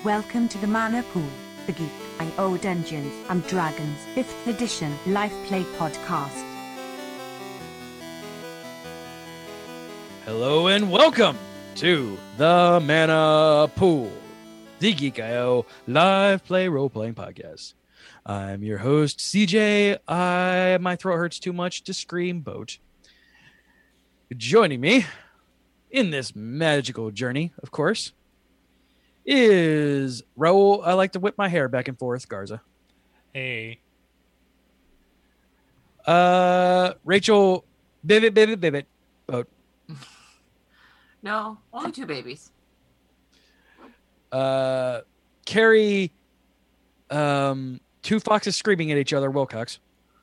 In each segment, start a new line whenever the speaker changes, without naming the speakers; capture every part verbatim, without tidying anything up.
Welcome to the Mana Pool, the Geek I O Dungeons and Dragons fifth edition live play podcast.
Hello and welcome to the Mana Pool, the Geek I O live play role-playing podcast. I'm your host, C J. I, my throat hurts too much to scream boat. Joining me in this magical journey, of course, is Raul. I like to whip my hair back and forth, Garza.
Hey.
Uh, Rachel, Bibbit, Bibbit, Bibbit, boat.
No, only two babies.
Uh, Carrie, um, two foxes screaming at each other, Wilcox.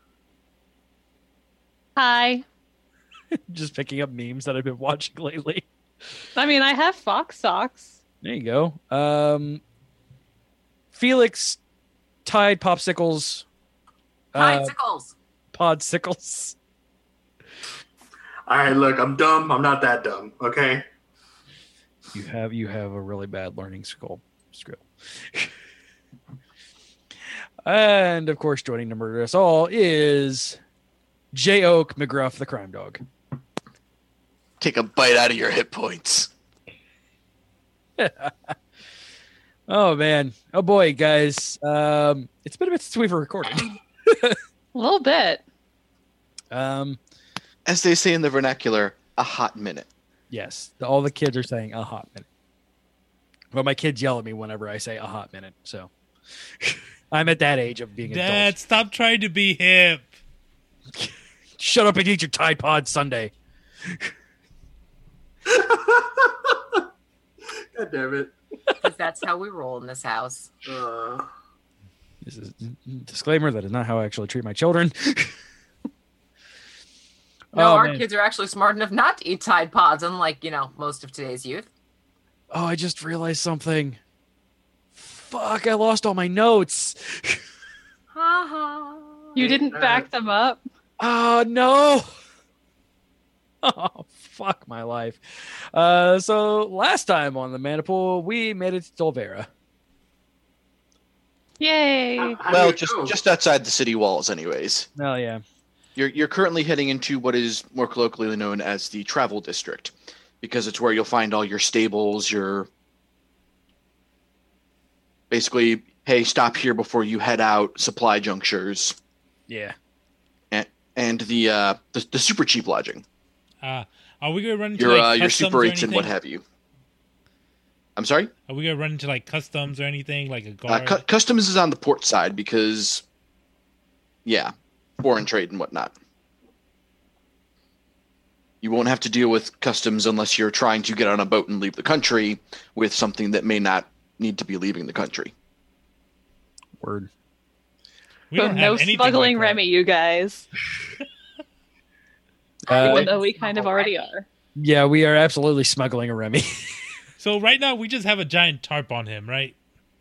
Hi.
Just picking up memes that I've been watching lately.
I mean, I have fox socks.
There you go. Um, Felix, Tide Popsicles. Uh,
Popsicles.
Podsicles.
All right, look, I'm dumb. I'm not that dumb, okay?
You have you have a really bad learning skill. skill. And, of course, joining to murder us all is J. Oak McGruff, the crime dog.
Take a bite out of your hit points.
Oh, man. Oh, boy, guys. Um, it's been a bit since we've recorded.
A little bit.
Um,
As they say in the vernacular, a hot minute.
yes, all the kids are saying a hot minute. Well, my kids yell at me whenever I say a hot minute, so I'm at that age of being an
Dad,
adult.
stop trying to be hip.
Shut up and eat your Tide Pod Sunday.
God damn it.
Because that's how we roll in this house.
Uh,
This is disclaimer. That is not how I actually treat my children.
No,
Oh,
our
man.
kids are actually smart enough not to eat Tide Pods, unlike, you know, most of today's youth.
Oh, I just realized something. Fuck, I lost all my notes.
Ha ha.
You didn't back them up.
Oh, no. Oh, fuck my life. Uh, so last time on the Manipool, we made it to Dolvera.
Yay.
how- how
Well,
do you
just
go?
just outside the city walls, anyways.
Oh, yeah.
You're you're currently heading into what is more colloquially known as the travel district, because it's where you'll find all your stables, your basically, hey, stop here before you head out, supply junctures,
Yeah.
and and the uh the, the super cheap lodging,
Uh, are we gonna run into
your
like
uh, your
customs
super
or
eights and what
anything?
have you. I'm sorry.
Are we gonna run into like customs or anything, like a
Uh,
guard?
cu- customs is on the port side because, yeah, foreign trade and whatnot. You won't have to deal with customs unless you're trying to get on a boat and leave the country with something that may not need to be leaving the country.
Word.
we don't
no
have anything
smuggling
like that.
Remy, you guys.
Uh,
Even though we kind of already are.
yeah, we are absolutely smuggling a Remy.
So right now we just have a giant tarp on him, right?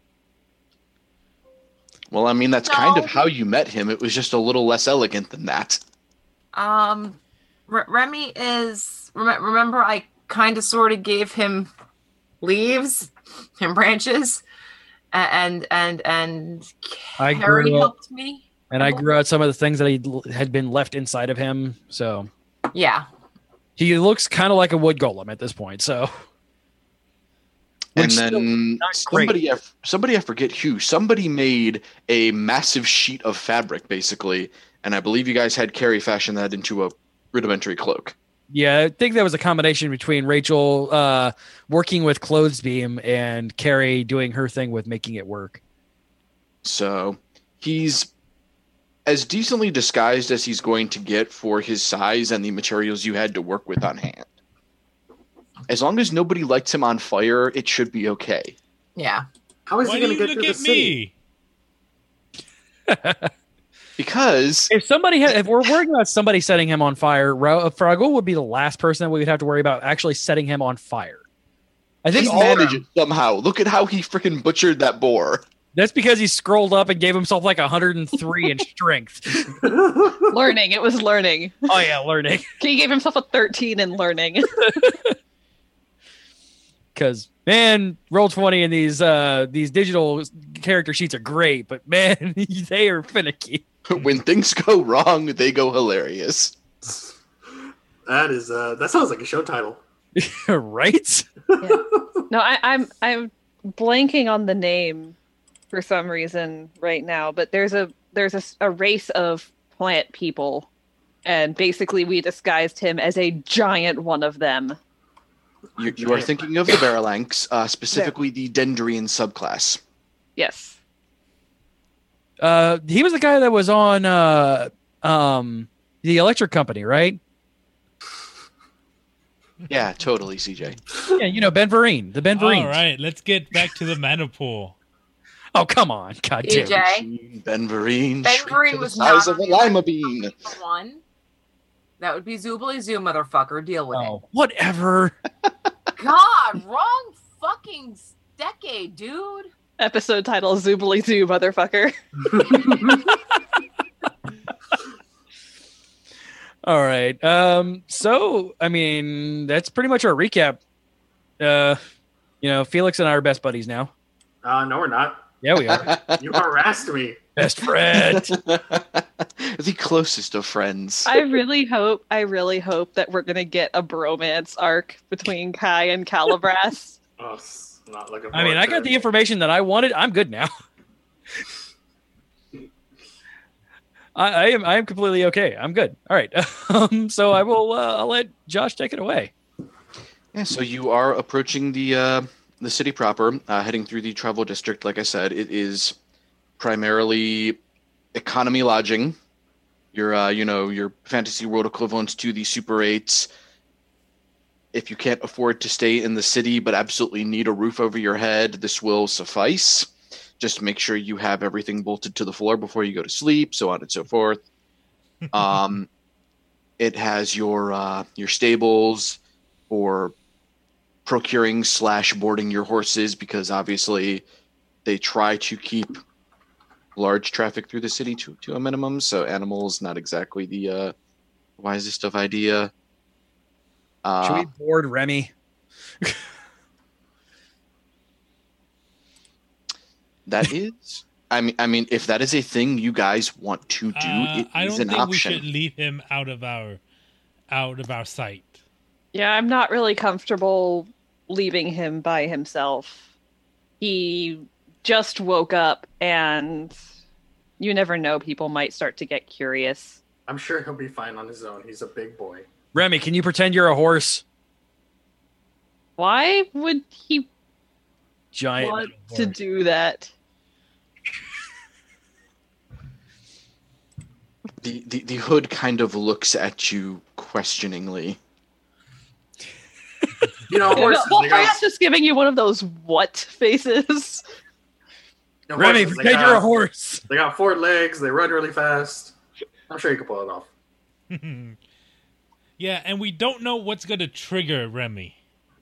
Well, I mean, that's kind of
No.
how you met him. It was just a little less elegant than that.
Um, R- Remy is. Rem- remember, I kind of sort of gave him leaves and branches, a- and and and
I
Harry
grew up,
helped me.
and I grew out some of the things that he had been left inside of him. So
Yeah.
he looks kind of like a wood golem at this point. So,
And
Which still
then
not great.
somebody, I, somebody I forget who, somebody made a massive sheet of fabric, basically, and I believe you guys had Carrie fashion that into a rudimentary cloak.
yeah, I think that was a combination between Rachel uh, working with Clothesbeam and Carrie doing her thing with making it work.
So he's as decently disguised as he's going to get for his size and the materials you had to work with on hand. As long as nobody lights him on fire, it should be okay.
Yeah.
How is
Why
he
do
going to
you
get
look
to the
at
city?
me?
Because
If somebody had, if we're worrying about somebody setting him on fire, Ra- Fraggle would be the last person that we would have to worry about actually setting him on fire. I think
he
all of
managed
them-
it somehow. Look at how he freaking butchered that boar.
that's because he scrolled up and gave himself like one hundred three in strength.
Learning. It was learning.
Oh yeah, learning.
He gave himself a thirteen in learning.
Because man, roll twenty and these uh these digital character sheets are great, but man, they are finicky.
When things go wrong, they go hilarious.
That is uh that sounds like a show title.
Right?
No, I, I'm I'm blanking on the name for some reason right now, but there's a there's a, s- a race of plant people, and basically we disguised him as a giant one of them.
You, you are thinking of the Baralanks, uh, specifically the Dendrian subclass.
Yes.
Uh, he was the guy that was on uh um the electric company, right?
Yeah, totally, C J.
Yeah, you know Ben Vereen, the Ben Vereen.
All right, let's get back to the mana pool.
Oh come on, god damn.
E J.
it.
Ben Vereen.
Ben
shrink
Vereen
to the
was
size
not
of a
on
lima
the
bean.
One. That would be Zoobly Zoo, motherfucker. Deal with
Oh, whatever.
it. God, wrong fucking decade, dude.
Episode title Zoobly Zoo, motherfucker.
All right. Um. So, I mean, that's pretty much our recap. Uh, you know, Felix and I are best buddies now.
Uh no we're not.
Yeah, we are.
You harassed me.
Best friend.
The closest of friends.
I really hope, I really hope that we're gonna get a bromance arc between Kai and Calibras.
Oh, s- not looking
I mean,
forward
I
to
got
it.
the information that I wanted. I'm good now. I, I am. I am completely okay. I'm good. All right. Um. So I will. Uh, I'll let Josh take it away.
Yeah, so you are approaching the uh, the city proper, uh, heading through the travel district. Like I said, it is primarily economy lodging. Your, uh, you know, your fantasy world equivalents to the Super Eights. If you can't afford to stay in the city but absolutely need a roof over your head, this will suffice. Just make sure you have everything bolted to the floor before you go to sleep, so on and so forth. Um, it has your uh, your stables for procuring slash boarding your horses, because obviously they try to keep large traffic through the city to, to a minimum. So animals, not exactly the uh, wisest of idea. Uh,
Should we board Remy?
That is, I mean, I mean, if that is a thing you guys want to do,
Uh,
it
I
is
don't
an
think
option.
we should leave him out of our out of our sight.
Yeah, I'm not really comfortable leaving him by himself. He just woke up, and you never know, people might start to get curious.
I'm sure he'll be fine on his own. He's a big boy.
Remy, can you pretend you're a horse?
Why would he
Giant.
want
metal
to
horse.
do that?
The, the the hood kind of looks at you questioningly.
You know, horses.
Well,
they got,
Freya's just giving you one of those what faces.
you know,
Remy,
horses, they
pretend
got-
you're a horse.
They got four legs. They run really fast. I'm sure you can pull it off.
Yeah, and we don't know what's going to trigger Remy.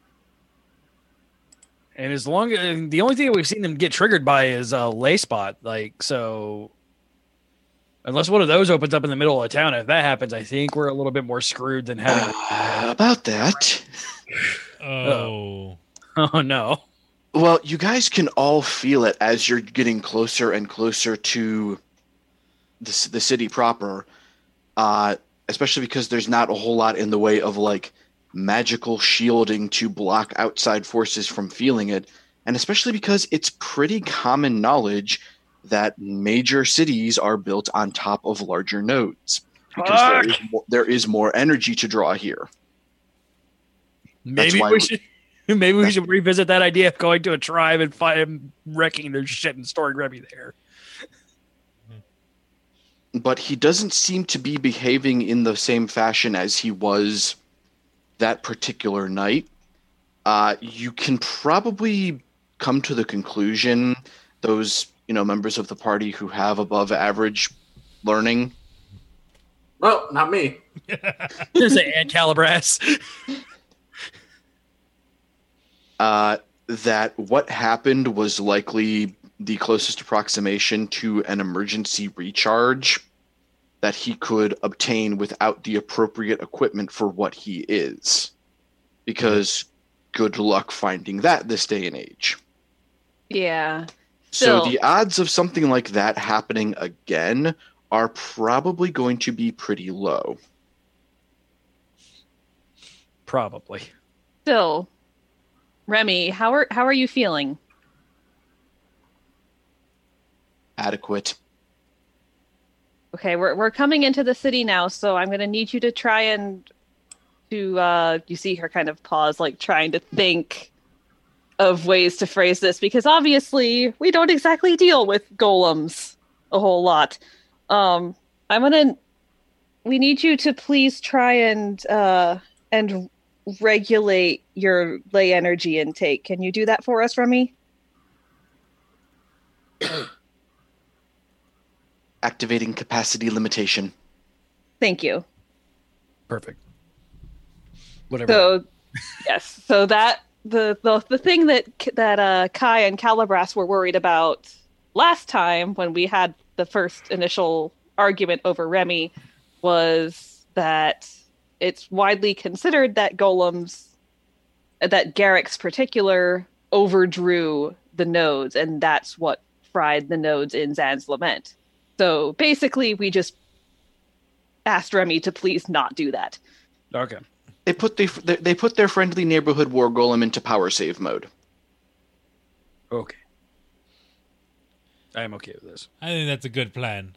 And as long as the only thing that we've seen them get triggered by is a lay spot, like so. Unless one of those opens up in the middle of town, if that happens, I think we're a little bit more screwed than having.
Uh, about that,
Oh.
Oh no!
well, you guys can all feel it as you're getting closer and closer to the, c- the city proper, uh, especially because there's not a whole lot in the way of like magical shielding to block outside forces from feeling it, and especially because it's pretty common knowledge that major cities are built on top of larger nodes, because there is, more, there is more energy to draw here.
Maybe
why
we
we-
should. Maybe we should revisit that idea of going to a tribe and find them wrecking their shit and storing Remy there.
But he doesn't seem to be behaving in the same fashion as he was that particular night. Uh, you can probably come to the conclusion, those you know members of the party who have above average learning,
Well, not me.
There's an Aunt Calibras.
uh, that what happened was likely the closest approximation to an emergency recharge that he could obtain without the appropriate equipment for what he is. Because good luck finding that this day and age.
Yeah.
So
Still.
the odds of something like that happening again are probably going to be pretty low.
Probably.
Still, Remy, how are how are you feeling?
Adequate.
Okay, we're we're coming into the city now, so I'm gonna need you to try and to uh you see her kind of pause, like trying to think of ways to phrase this, because obviously we don't exactly deal with golems a whole lot. Um I'm gonna we need you to please try and uh and regulate your ley energy intake. Can you do that for us, Remy?
Activating capacity limitation.
Thank you.
Perfect. Whatever.
So, yes. So that the the the thing that that uh, Kai and Calibras were worried about last time when we had the first initial argument over Remy was that it's widely considered that golems, that Garrick's particular, overdrew the nodes, and that's what fried the nodes in Zan's Lament. So basically, we just asked Remy to please not do that.
Okay.
They put they they put their friendly neighborhood war golem into power save mode.
Okay. I am okay with this.
I think that's a good plan.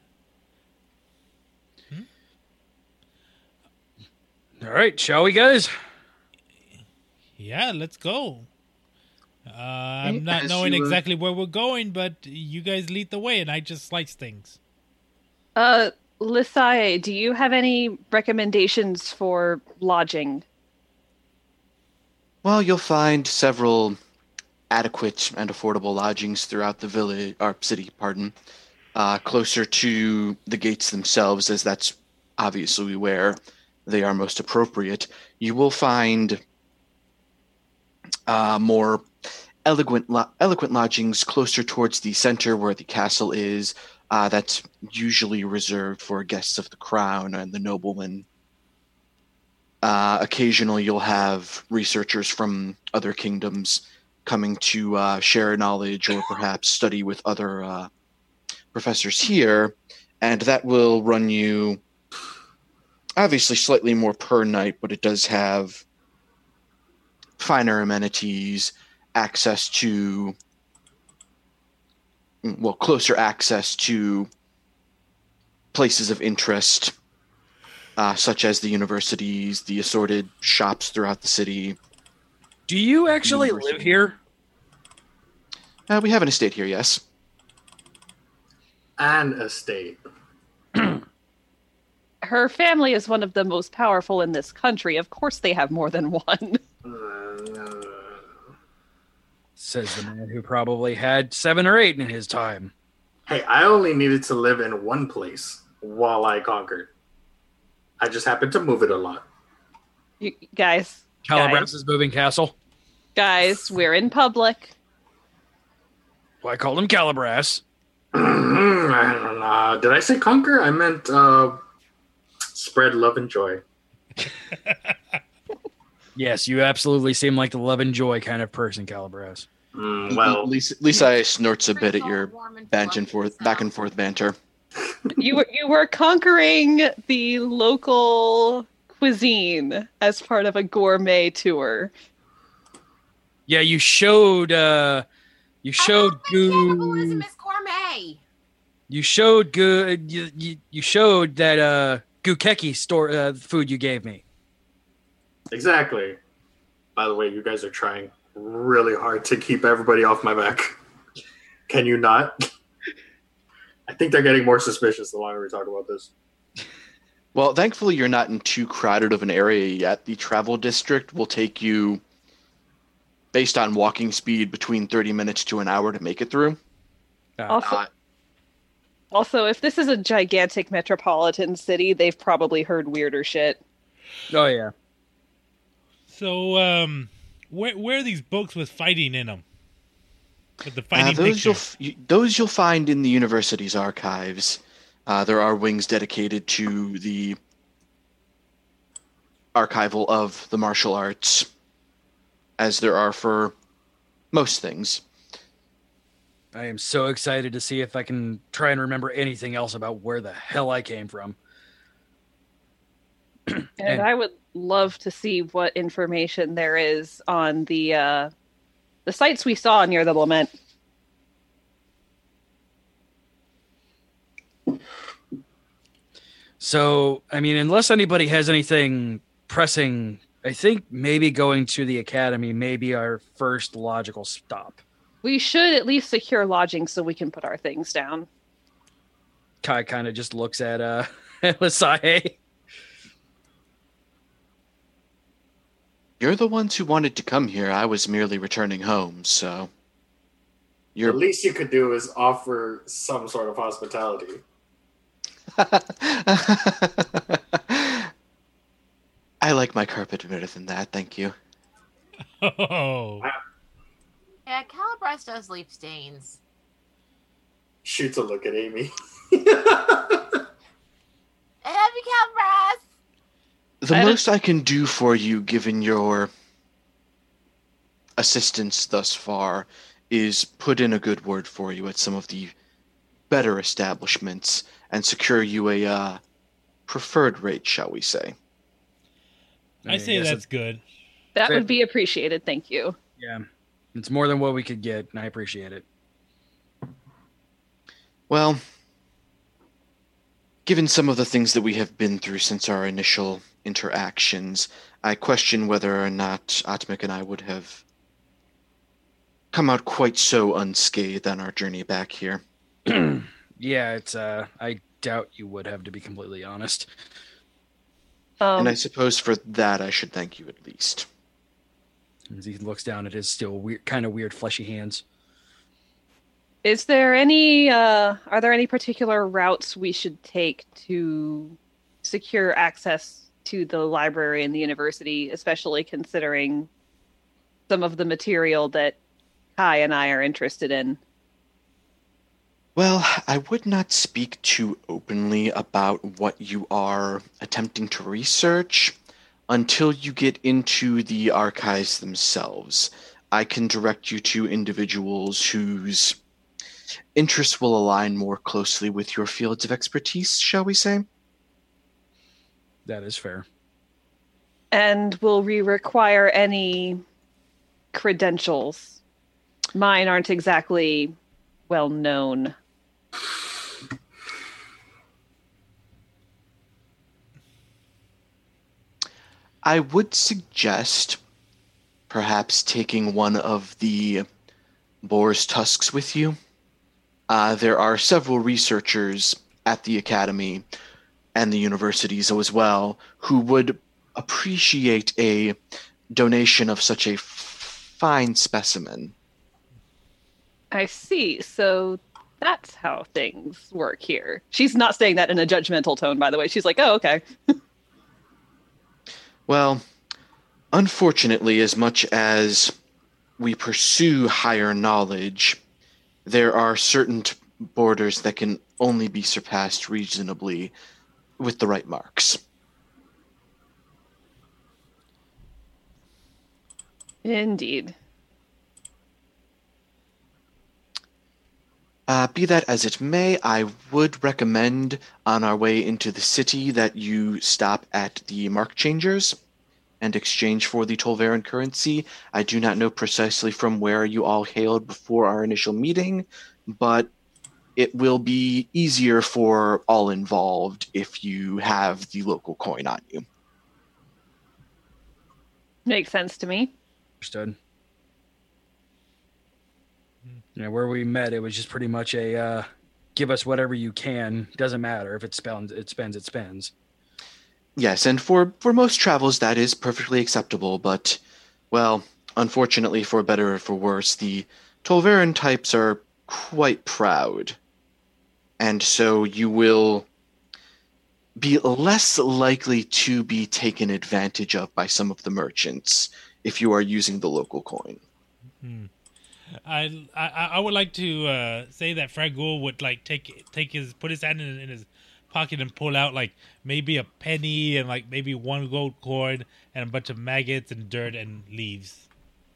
All right, shall we, guys?
Yeah, let's go. Uh, I'm not
As
knowing
you were-
exactly where we're going, but you guys lead the way, and I just slice things.
Uh, Lissae, do you have any recommendations for lodging?
Well, you'll find several adequate and affordable lodgings throughout the village or city, pardon, uh, closer to the gates themselves, as that's obviously where they are most appropriate. You will find uh, more eloquent, lo- eloquent lodgings closer towards the center where the castle is. Uh, that's usually reserved for guests of the crown and the noblemen. Uh, occasionally, you'll have researchers from other kingdoms coming to uh, share knowledge or perhaps study with other uh, professors here, and that will run you obviously slightly more per night, but it does have finer amenities, access to, well, closer access to places of interest, uh, such as the universities, the assorted shops throughout the city.
Do you actually
University.
live here?
Uh, we have an estate here, yes.
An estate.
Her family is one of the most powerful in this country. Of course they have more than one.
Uh,
Says the man who probably had seven or eight in his time.
hey, I only needed to live in one place while I conquered. I just happened to move it a lot.
You, guys,
Calibras' moving castle.
guys, we're in public.
Well, I called him Calibras.
I don't know. Did I say conquer? I meant uh, spread love and joy.
Yes, you absolutely seem like the love and joy kind of person, Calibras.
Mm, well,
at least, at least I snorts a bit at your back and forth, back and forth banter.
You were you were conquering the local cuisine as part of a gourmet tour.
Yeah, you showed uh you showed
Cannibalism
goo
is gourmet.
you showed good you, you, you showed that uh Gukeki store uh, food you gave me.
exactly. By the way, you guys are trying really hard to keep everybody off my back. Can you not? I think they're getting more suspicious the longer we talk about this.
Well, thankfully, you're not in too crowded of an area yet. The travel district will take you, based on walking speed, between thirty minutes to an hour to make it through.
Also,
Uh,
also, if this is a gigantic metropolitan city, they've probably heard weirder shit.
Oh yeah.
So, um, where where are these books with fighting in them? With the
Uh,
fighting
those
picture.
you'll f- you, those you'll find in the university's archives. Uh, there are wings dedicated to the archival of the martial arts. as there are for most things.
I am so excited to see if I can try and remember anything else about where the hell I came from.
And,
And-
I would love to see what information there is on the uh, the sites we saw near the lament.
So, I mean, unless anybody has anything pressing, I think maybe going to the academy may be our first logical stop.
We should at least secure lodging so we can put our things down.
Kai kind of just looks at uh Lasahe.
You're the ones who wanted to come here. I was merely returning home, so...
The
You're...
least you could do is offer some sort of hospitality.
I like my carpet better than that, thank you.
Oh,
Yeah, Calabras does leave stains.
Shoots a look at Amy.
I love you, Calabras!
The
I don't-
most I can do for you, given your assistance thus far, is put in a good word for you at some of the better establishments and secure you a uh, preferred rate, shall we say.
I say
guess
that's good.
That
Fair.
would be appreciated, thank you.
Yeah, it's more than what we could get, and I appreciate it.
Well, given some of the things that we have been through since our initial interactions, I question whether or not Atmik and I would have come out quite so unscathed on our journey back here.
Yeah, it's uh I doubt you would have, to be completely honest.
Um,
and I suppose for that I should thank you at least.
As he looks down at his still weird, kind of weird fleshy hands.
Is there any, uh, are there any particular routes we should take to secure access to the library and the university, especially considering some of the material that Kai and I are interested in?
Well, I would not speak too openly about what you are attempting to research until you get into the archives themselves. I can direct you to individuals whose interests will align more closely with your fields of expertise, shall we say?
That is fair.
And will we require any credentials? Mine aren't exactly well known.
I would suggest perhaps taking one of the boar's tusks with you. Uh, there are several researchers at the academy and the universities as well who would appreciate a donation of such a f- fine specimen.
I see. So that's how things work here. She's not saying that in a judgmental tone, by the way. She's like, oh, okay.
Well, unfortunately, as much as we pursue higher knowledge, there are certain t- borders that can only be surpassed reasonably with the right marks.
Indeed.
Uh, be that as it may, I would recommend on our way into the city that you stop at the Mark Changers and exchange for the Tolveran currency. I do not know precisely from where you all hailed before our initial meeting, but it will be easier for all involved if you have the local coin on you.
Makes sense to me.
Understood. Yeah, where we met, it was just pretty much a uh, give us whatever you can. Doesn't matter if it spends, it spends, it spends.
Yes, and for, for most travels that is perfectly acceptable, but, well, unfortunately, for better or for worse, the Tolveran types are quite proud. And so you will be less likely to be taken advantage of by some of the merchants if you are using the local coin.
Hmm. I, I I would like to uh, say that Fragul would like take take his put his hand in, in his pocket and pull out like maybe a penny and like maybe one gold coin and a bunch of maggots and dirt and leaves.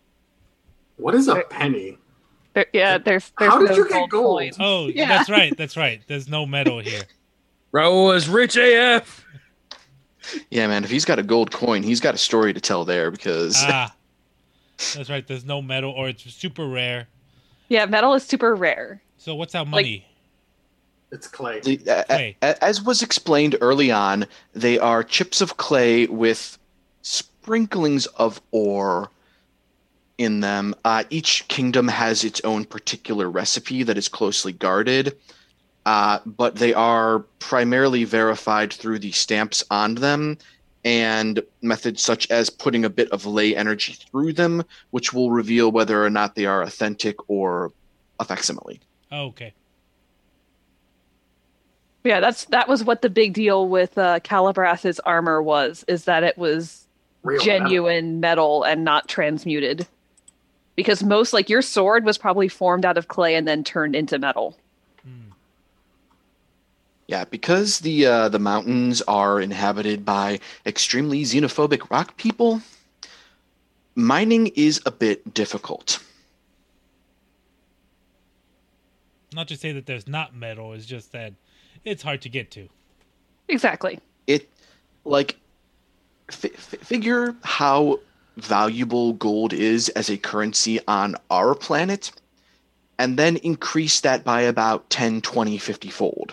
What is a penny?
There, yeah, there's there's
How did
no
you get
gold
gold?
coins.
Oh,
Yeah.
that's right. That's right. There's no metal here.
Bro was rich A F.
Yeah, man. If he's got a gold coin, he's got a story to tell there because
Ah, that's right. There's no metal, or it's super rare.
Yeah, metal is super rare.
So what's our money?
It's clay.
the, a-
Clay.
a- as was explained early on, they are chips of clay with sprinklings of ore in them. Uh, each kingdom has its own particular recipe that is closely guarded, uh, but they are primarily verified through the stamps on them and methods such as putting a bit of ley energy through them, which will reveal whether or not they are authentic or a facsimile.
Oh, okay.
Yeah, that's that was what the big deal with uh, Calabras's armor was, is that it was
Real
genuine metal. and not transmuted. Because most, like your sword was probably formed out of clay and then turned into metal.
Yeah, because the uh, the mountains are inhabited by extremely xenophobic rock people, mining is a bit difficult.
Not to say that there's not metal. It's just that it's hard to get to.
Exactly.
It, like, f- f- figure how valuable gold is as a currency on our planet, and then increase that by about ten, twenty, fifty fold.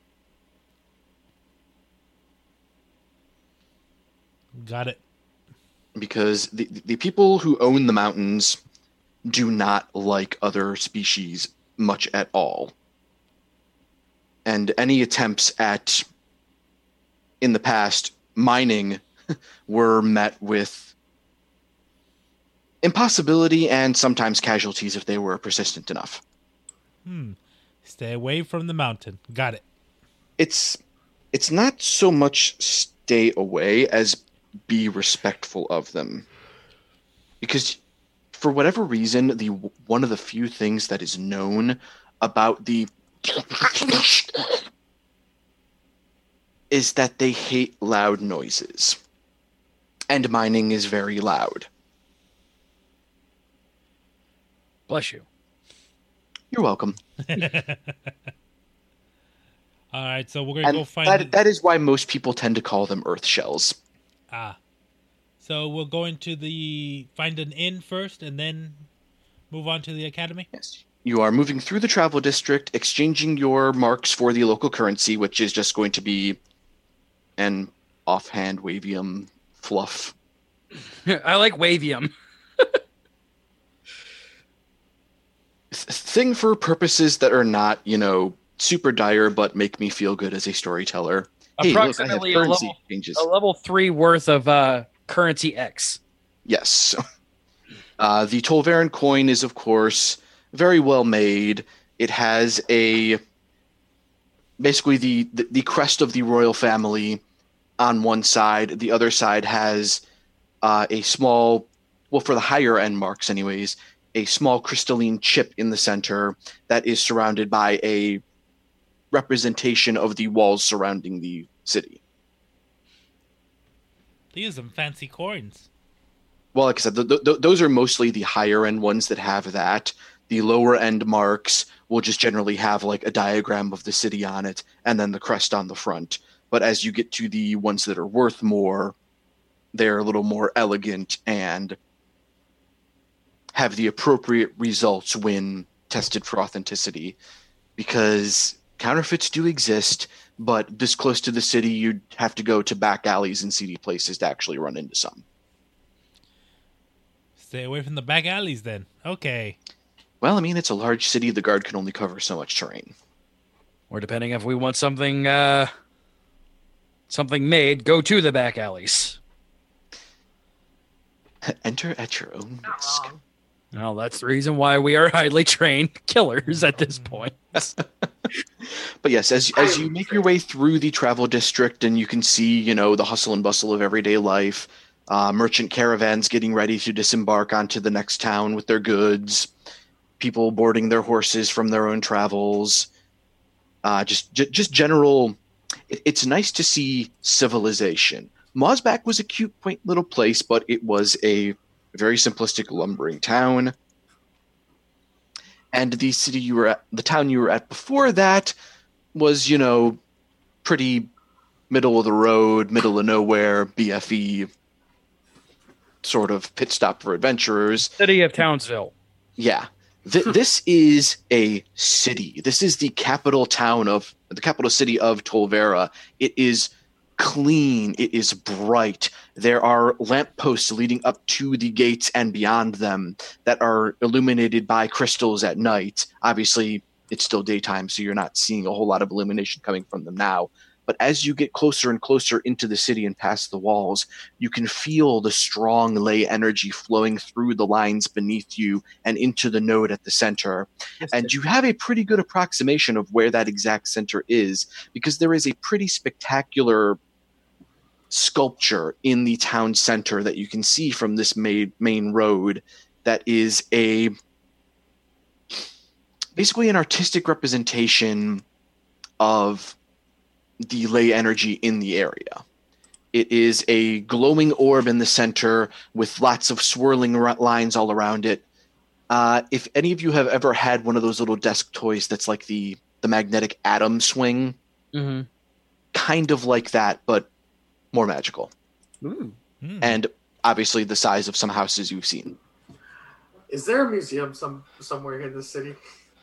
Got it.
Because the the people who own the mountains do not like other species much at all. And any attempts at, in the past, mining were met with impossibility and sometimes casualties if they were persistent enough.
Hmm. Stay away from the mountain. Got it.
It's it's not so much stay away as be respectful of them. Because for whatever reason, the one of the few things that is known about the is that they hate loud noises. And mining is very loud.
Bless you.
You're welcome.
All right, so we're gonna
And
go find.
that, that is why most people tend to call them earth shells.
Ah, so we'll go into the find an inn first, and then move on to the academy.
Yes. You are moving through the travel district, exchanging your marks for the local currency, which is just going to be an offhand wavium fluff.
I like Wavium.
Thing for purposes that are not, you know, super dire, but make me feel good as a storyteller. Hey, look, I have
Approximately a
currency
level,
changes.
a level three worth of uh, currency X.
Yes. Uh, the Tolvaran coin is, of course, very well made. It has a basically the, the, the crest of the royal family on one side. The other side has uh, a small, well, for the higher end marks anyways, a small crystalline chip in the center that is surrounded by a representation of the walls surrounding the city.
These are some fancy coins.
Well, like I said, th- th- those are mostly the higher end ones that have that. The lower end marks will just generally have like a diagram of the city on it and then the crest on the front. But as you get to the ones that are worth more, they're a little more elegant and have the appropriate results when tested for authenticity. Because counterfeits do exist, but this close to the city, you'd have to go to back alleys and seedy places to actually run into some.
Stay away from the back alleys, then. Okay.
Well, I mean, it's a large city. The guard can only cover so much terrain.
Or depending if we want something uh, something made, go to the back alleys.
Enter at your own
Not
risk.
wrong.
Well, that's the reason why we are highly trained killers at this point.
But yes, as as you make your way through the travel district and you can see, you know, the hustle and bustle of everyday life, uh, merchant caravans getting ready to disembark onto the next town with their goods, people boarding their horses from their own travels, uh, just j- just general. It, it's nice to see civilization. Mosback was a cute, quaint little place, but it was a very simplistic lumbering town. And the city you were at, the town you were at before that was, you know, pretty middle of the road, middle of nowhere, B F E sort of pit stop for adventurers.
City of Townsville.
Yeah. Th- this is a city. This is the capital town of the capital city of Tolvera. It is clean. It is bright. There are lampposts leading up to the gates and beyond them that are illuminated by crystals at night. Obviously, it's still daytime, so you're not seeing a whole lot of illumination coming from them now. But as you get closer and closer into the city and past the walls, you can feel the strong ley energy flowing through the lines beneath you and into the node at the center. And you have a pretty good approximation of where that exact center is, because there is a pretty spectacular sculpture in the town center that you can see from this main, main road that is a basically an artistic representation of the ley energy in the area. It is a glowing orb in the center with lots of swirling r- lines all around it. Uh, if any of you have ever had one of those little desk toys that's like the, the magnetic atom swing,
Mm-hmm.
kind of like that, but more magical.
Ooh.
Hmm.
And obviously the size of some houses you've seen.
Is there a museum some somewhere in the city?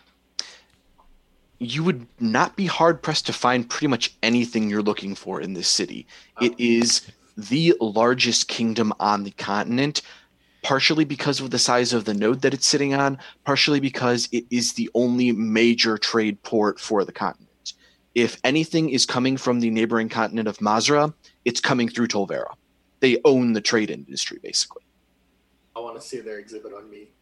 You would not be hard-pressed to find pretty much anything you're looking for in this city. It is the largest kingdom on the continent, partially because of the size of the node that it's sitting on, partially because it is the only major trade port for the continent. If anything is coming from the neighboring continent of Mazra, it's coming through Tolvera. They own the trade industry, basically.
I want to see their exhibit on me.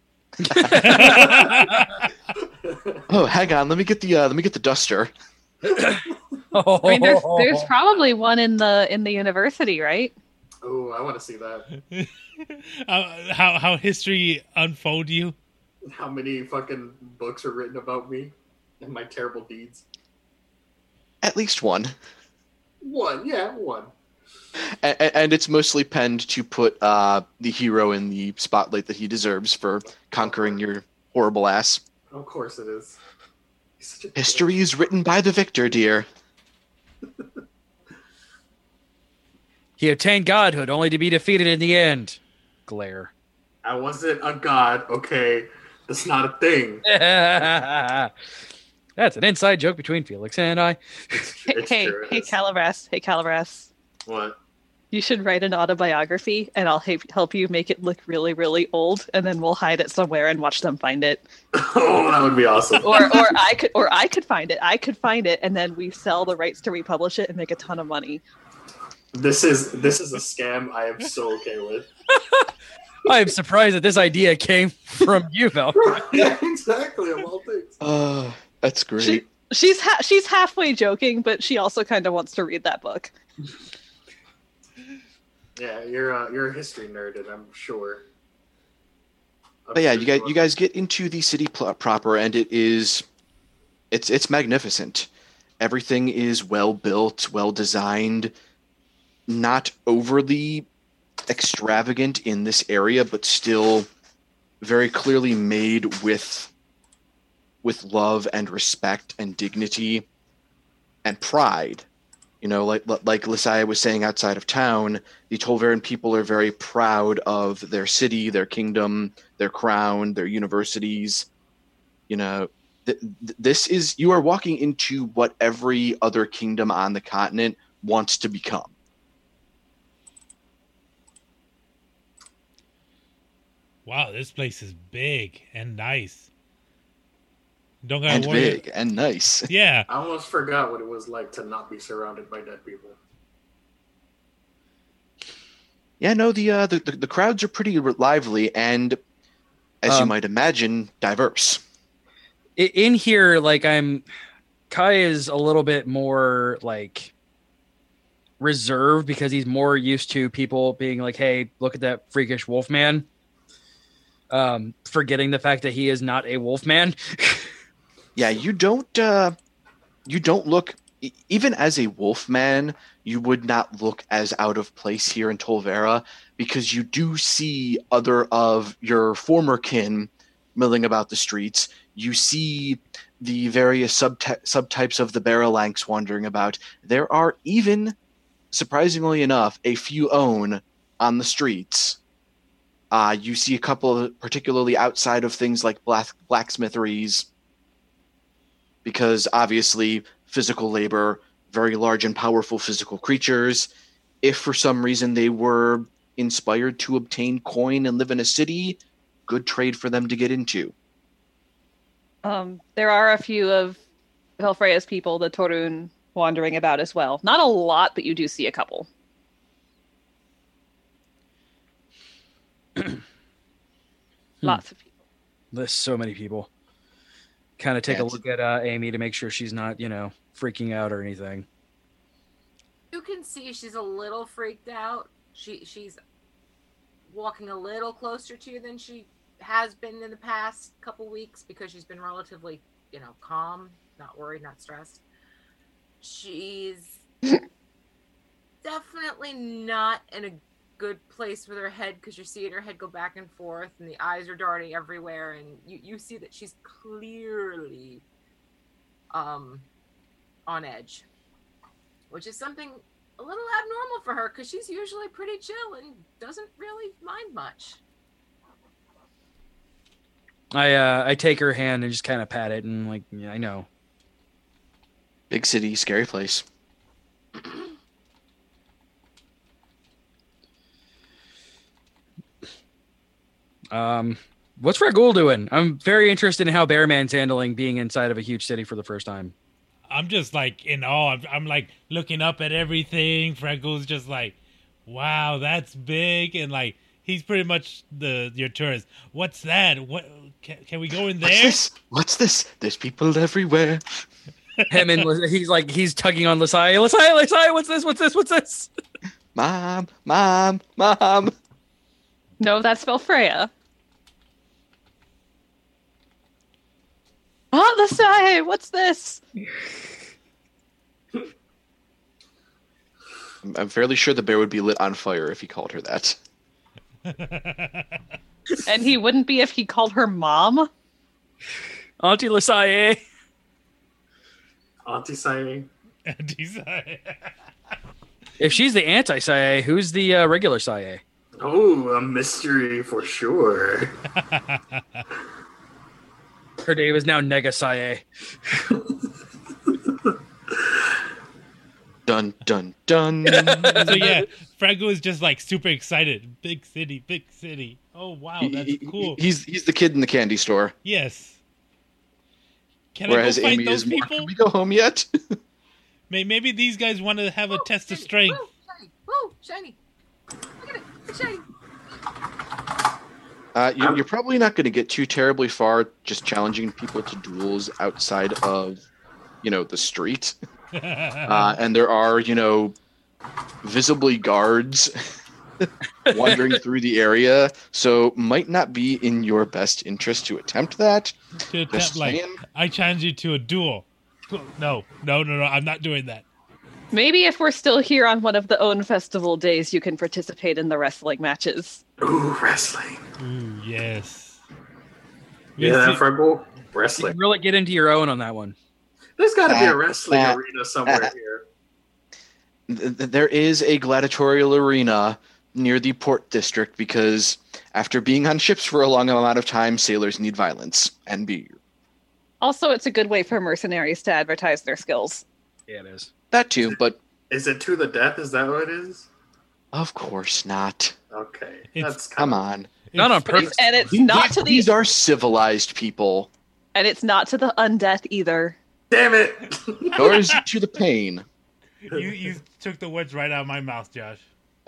Oh, hang on. Let me get the uh, let me get the duster.
I mean, there's there's probably one in the in the university, right?
Oh, I want to see that.
uh, how how history unfold you?
How many fucking books are written about me and my terrible deeds?
At least one.
One, yeah, one.
And, and it's mostly penned to put uh, the hero in the spotlight that he deserves for conquering your horrible ass.
Of course it is. He's such a
History is written by the victor, dear.
He obtained godhood only to be defeated in the end. Glare.
I wasn't a god, okay? That's not a thing.
That's an inside joke between Felix and I.
It's,
Hey,
it's
hey,
true, it
hey,
is.
Calabras, hey, Calabras.
What?
You should write an autobiography, and I'll ha- help you make it look really, really old, and then we'll hide it somewhere and watch them find it.
Oh, that would be awesome.
Or, or I could, or I could find it. I could find it, and then we sell the rights to republish it and make a ton of money.
This is this is a scam I am so okay with.
I am surprised that this idea came from you, Val.
Yeah, exactly, of all things.
Uh, that's great.
She, she's ha- she's halfway joking, but she also kind of wants to read that book.
Yeah, you're a, you're a history nerd, and I'm sure. I'm
But yeah,
sure
you guys,
are.
you guys get into the city pl- proper, and it is, it's it's magnificent. Everything is well built, well designed, not overly extravagant in this area, but still very clearly made with with love and respect and dignity and pride. You know, like like Lisaya was saying outside of town, the Tolveran people are very proud of their city, their kingdom, their crown, their universities. You know, th- th- this is, you are walking into what every other kingdom on the continent wants to become.
Wow, this place is big and nice. Don't gotta
And
worry.
big and nice.
Yeah.
I almost forgot what it was like to not be surrounded by dead people.
Yeah, no, the, uh, the, the the crowds are pretty lively and, as you
Um,
might imagine, diverse.
I- In here, like I'm, Kai is a little bit more like reserved because he's more used to people being like, "Hey, look at that freakish wolf man." Um, forgetting the fact that he is not a wolf man.
Yeah, you don't uh you don't look e- even as a wolf man, you would not look as out of place here in Tolvera because you do see other of your former kin milling about the streets. You see the various subty- subtypes of the Baralanx wandering about. There are even, surprisingly enough, a few own on the streets. Uh, you see a couple, particularly outside of things like black- blacksmitheries, because obviously physical labor, very large and powerful physical creatures. If for some reason they were inspired to obtain coin and live in a city, good trade for them to get into.
Um, there are a few of Helfreya's people, the Torun, wandering about as well. Not a lot, but you do see a couple. Lots of people.
There's so many people. Kind of take
That's-
a look at uh, Amy to make sure she's not, you know, freaking out or anything.
You can see she's a little freaked out. She she's walking a little closer to you than she has been in the past couple weeks because she's been relatively, you know, calm, not worried, not stressed. She's definitely not in a good place with her head because you're seeing her head go back and forth and the eyes are darting everywhere, and you, you see that she's clearly um on edge, which is something a little abnormal for her because she's usually pretty chill and doesn't really mind much.
I uh, I take her hand and just kind of pat it and like, yeah, I know.
Big city, scary place.
Um, what's Ragul doing? I'm very interested in how Bearman's handling being inside of a huge city for the first time.
I'm just like in awe. I'm, I'm like looking up at everything. Fragle's just like, wow, that's big. And like, he's pretty much the your tourist. What's that? What can, can we go in
What's
there?
this? What's this? There's people everywhere.
Him and Lis- he's like, he's tugging on Lisai. Lisai, Lisai, what's this? What's this? What's this?
Mom, mom, mom.
No, that's Belfreya. Oh, the side! What's this?
I'm- I'm fairly sure the bear would be lit on fire if he called her that.
And he wouldn't be if he called her mom?
Auntie Lisai.
Auntie Sae.
And he's like,
If she's the anti-Sae, who's the uh, regular Sae?
Oh, a mystery for sure.
Her name is now Nega Sae.
Dun, dun, dun.
so yeah, Fraggle is just like super excited. Big city, big city. Oh wow,
He-
that's
he-
cool.
He's he's the kid in the candy store.
Yes. Can
Whereas
I go fight
Amy
those
is more,
people?
can we go home yet?
May- Maybe these guys want to have a
Woo,
test of
shiny,
strength.
Woo, shiny. Woo, shiny. Look at it. It's shiny.
Uh, you, you're probably not going to get too terribly far just challenging people to duels outside of, you know, the street. Uh, and there are, you know, visibly guards wandering through the area, so might not be in your best interest to attempt that.
to attempt,
Just
like,
saying.
I challenge you to a duel. No, no, no, no. I'm not doing that.
Maybe if we're still here on one of the own festival days, you can participate in the wrestling matches.
Ooh, wrestling.
Ooh, yes.
Yeah,
We'll
that
see-
Fraggle.
You
Wrestling.
can really get into your own on that one.
There's got to be a
Uh,
wrestling
uh,
arena somewhere
uh,
here.
Th- th- There is a gladiatorial arena near the port district because after being on ships for a long amount of time, sailors need violence and beer.
Also, it's a good way for mercenaries to advertise their skills.
Yeah, it is.
That too, but
Is it to the death? Is that what it is?
of course not.
Okay,
It's-
that's
Come
kind
on.
Not on
It's-
purpose.
And it's
These-
not to the
These are civilized people.
and it's not to the undeath either.
Damn it!
Nor is it to the pain.
You you took the words right out of my mouth, Josh.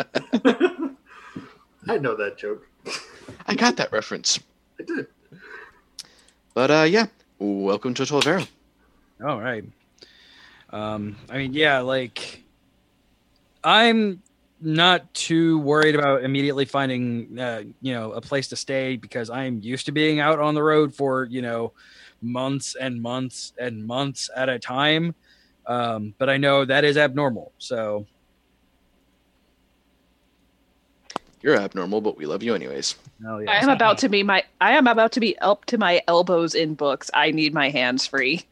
I know that joke.
I got that reference.
I did.
But uh, yeah, welcome to Tolvera.
All right. Um, I mean, yeah, like I'm not too worried about immediately finding, uh, you know, a place to stay because I'm used to being out on the road for, you know, months and months and months at a time. Um, but I know that is abnormal. So
You're abnormal, but we love you anyways.
Oh,
I
yeah.
am about to be my I am about to be up to my elbows in books. I need my hands free.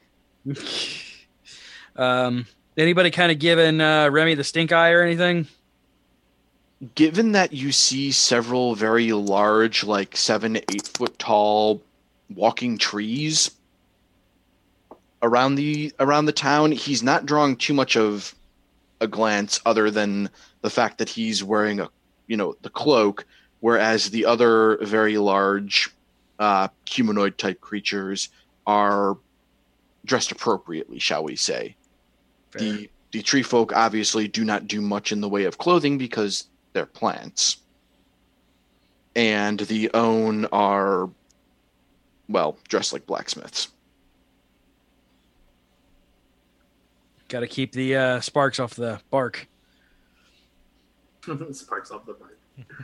um, anybody kind of giving uh, Remy the stink eye or anything?
Given that you see several very large, like seven to eight foot tall walking trees around the around the town, he's not drawing too much of a glance other than the fact that he's wearing a you know the cloak, whereas the other very large uh, humanoid type creatures are dressed appropriately, shall we say.
Fair.
The the tree folk obviously do not do much in the way of clothing because they're plants. And the own are, well, dressed like blacksmiths.
Got to keep the uh, sparks off the bark.
Sparks off the bark.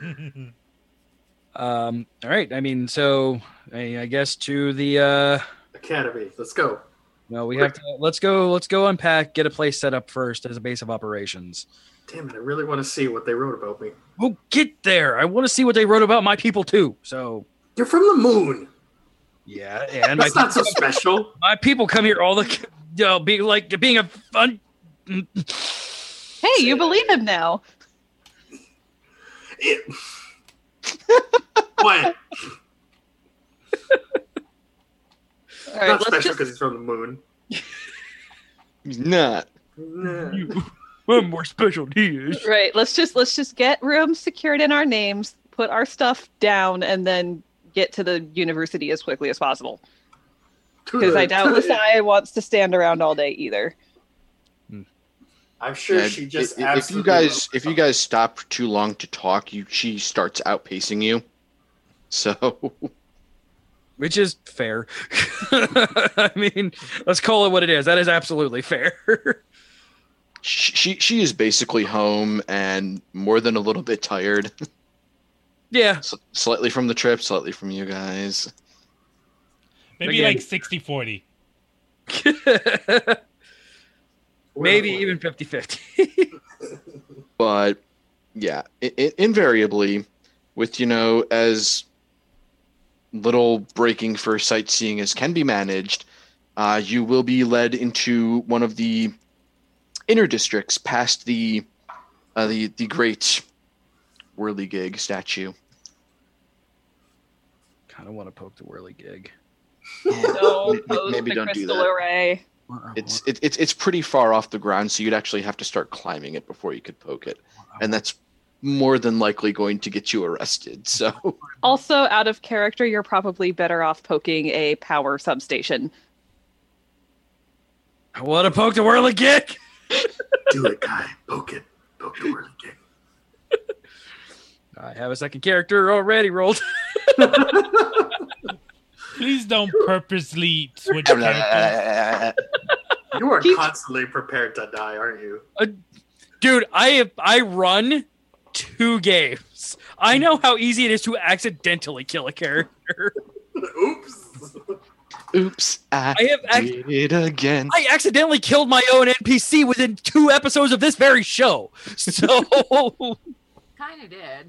Um, all right. I mean, so I, I guess to the uh,
Academy. Let's go.
well, we have to let's go. Let's go unpack. Get a place set up first as a base of operations.
Damn it! I really want to see what they wrote about me.
We'll get there. I want to see what they wrote about my people too. So
You're from the moon.
yeah, and my
That's not so
people,
special.
my people come here all the you know, be like being a fun.
Hey, you believe him now.
It... what?
All right,
Not
let's
special
just
because he's from the moon.
He's not.
Nah.
I'm more special than he is.
right. Let's just let's just get rooms secured in our names, put our stuff down, and then get to the university as quickly as possible. Because I doubt Lasai wants to stand around all day either.
I'm sure
Yeah,
she just
if, if you
absolutely
guys
loves
if you
something.
guys stop for too long to talk, you she starts outpacing you. So
Which is fair. I mean, let's call it what it is. That is absolutely fair.
she she is basically home and more than a little bit tired.
Yeah.
S- slightly from the trip, slightly from you guys.
Maybe
Again-
like sixty forty.
Maybe even fifty-fifty.
But yeah, I I invariably, with you know as little breaking for sightseeing as can be managed, uh, you will be led into one of the inner districts, past the uh, the the great Whirligig statue.
Kind of want to poke the whirligig.
No,
Maybe-
pose
maybe
the
don't do
crystal
that.
array.
It's it, it's it's pretty far off the ground, so you'd actually have to start climbing it before you could poke it, and that's more than likely going to get you arrested. So
Also, out of character, you're probably better off poking a power substation.
I want to poke the whirligig.
Do it, guy. Poke it. Poke the whirligig.
I have a second character already rolled.
Please don't purposely switch characters.
You are
He's-
constantly prepared to die, aren't you?
Dude, I have, I run two games. I know how easy it is to accidentally kill a character.
Oops.
oops, I,
I have ac-
did it again.
I accidentally killed my own N P C within two episodes of this very show. So
Kind of did.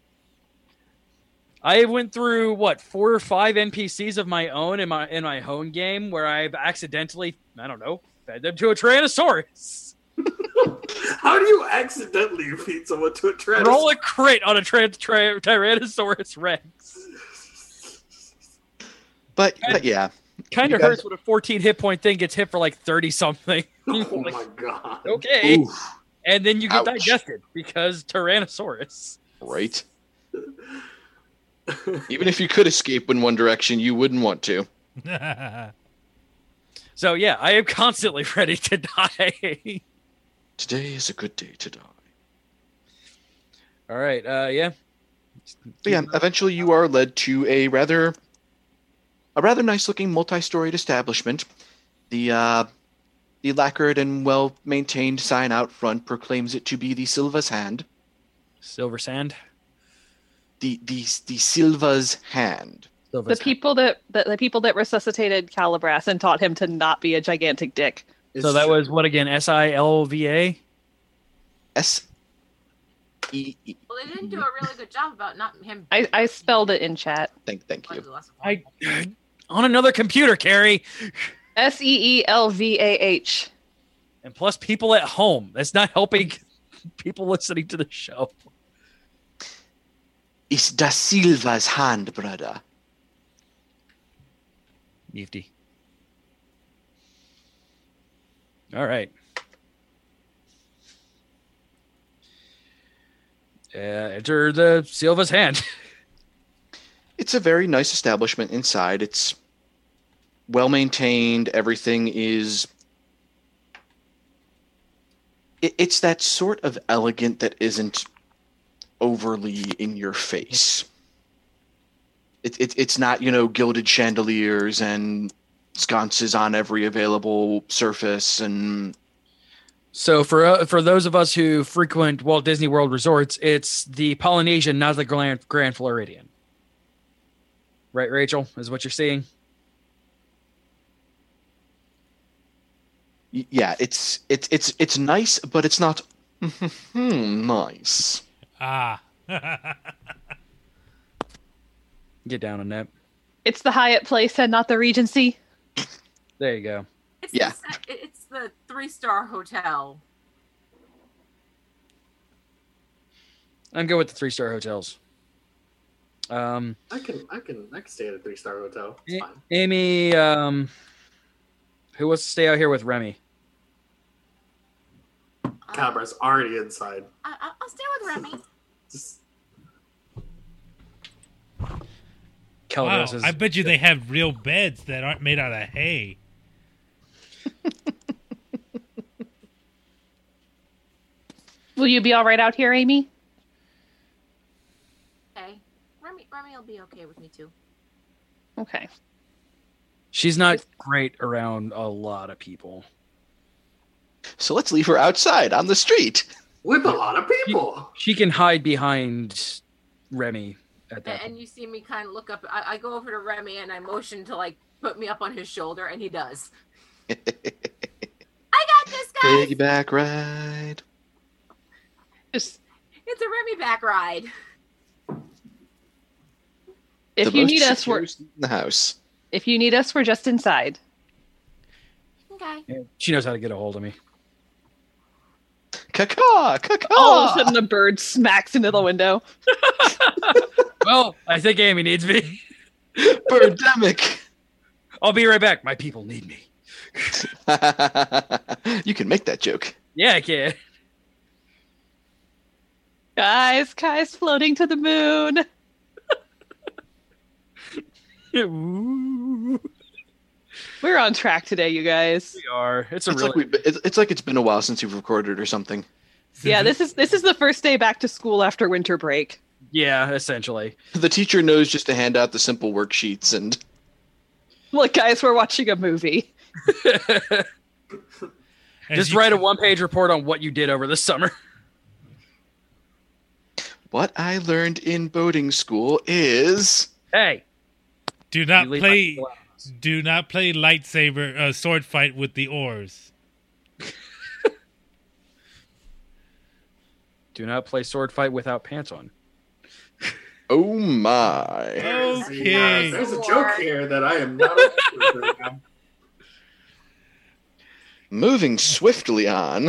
I went through what four or five N P Cs of my own in my in my home game where I've accidentally, I don't know, fed them to a Tyrannosaurus.
How do you accidentally feed someone to a Tyrannosaurus?
Roll a crit on a tra- tra- Tyrannosaurus Rex.
But but yeah,
Kind
You
of
guys-
hurts when a fourteen hit point thing gets hit for like thirty something.
Oh my god.
Okay.
oof,
And then you get
Ouch.
digested because Tyrannosaurus.
right? Even if you could escape in one direction, you wouldn't want to.
So yeah, I am constantly ready to die.
Today is a good day to die.
All right. Uh, yeah.
But yeah, eventually you are led to a rather, a rather nice-looking multi-storied establishment. The uh, the lacquered and well-maintained sign out front proclaims it to be the Silva's Hand.
Silver Sand.
The the the Silva's Hand.
Silver
The
Sand.
people that the, the people that resuscitated Calibras and taught him to not be a gigantic dick.
So that was what again? S I L V A.
S E E.
Well, they didn't do a really good job about not him.
I, I spelled it in chat.
Thank, thank you.
I on another computer, Carrie.
S E E L V A H.
And plus, people at home. That's not helping people listening to the show.
It's Da Silva's hand, brother.
Nifty. All right. Uh, enter the Silva's hand.
It's a very nice establishment inside. It's well maintained. Everything is. It, it's that sort of elegant that isn't overly in your face. It, it, it's not, you know, gilded chandeliers and sconces on every available surface and.
So for uh, for those of us who frequent Walt Disney World resorts, it's the Polynesian, not the Grand, Grand Floridian. Right, Rachel, is what you're seeing?
Yeah, it's it's it's it's nice, but it's not nice.
Ah.
Get down on that.
It's the Hyatt Place and not the Regency.
There you go.
It's
Yeah.
The, se- it's the three-star hotel.
I'm good with the three-star hotels. Um,
I can, I can, I can stay at a three star hotel. It's fine.
Amy, um, who wants to stay out here with Remy?
Cabra's already inside.
I, I- I'll stay with Remy.
Just
Calvin
Wow,
says,
I bet you they have real beds that aren't made out of hay.
Will you be all right out here, Amy?
Okay. Remy, Remy will be okay with me too.
Okay.
she's not great around a lot of people.
So let's leave her outside on the street.
with a lot of people.
She can hide behind Remy at that
And,
point.
and you see me kind of look up. I, I go over to Remy and I motion to like put me up on his shoulder, and he does. I got this, guys.
Piggyback ride.
Just
It's a Remy back ride.
if
The
you
most
need us,
secure
we're
seat in the house.
if you need us, we're just inside.
Okay.
Yeah, she knows how to get a hold of me.
Caca, caca.
All of a sudden, the bird smacks into the window.
Well, I think Amy needs me.
Birdemic.
I'll be right back. My people need me.
You can make that joke.
Yeah, I can.
Guys, Kai's floating to the moon.
Ooh,
We're on track today, you guys.
we are. It's a
It's
really
like we. It's, it's like it's been a while since you've recorded or something.
Yeah, this is this is the first day back to school after winter break.
yeah, essentially.
The teacher knows just to hand out the simple worksheets and.
Look, guys, we're watching a movie.
As
Just
you-
write a one-page report on what you did over the summer.
What I learned in boating school is.
Hey,
Do not
you leave
play.
my people out.
Do not play lightsaber uh, sword fight with the oars.
Do not play sword fight without pants on.
Oh my.
Okay.
There's a joke here that I am not okay with right now.
Moving swiftly on.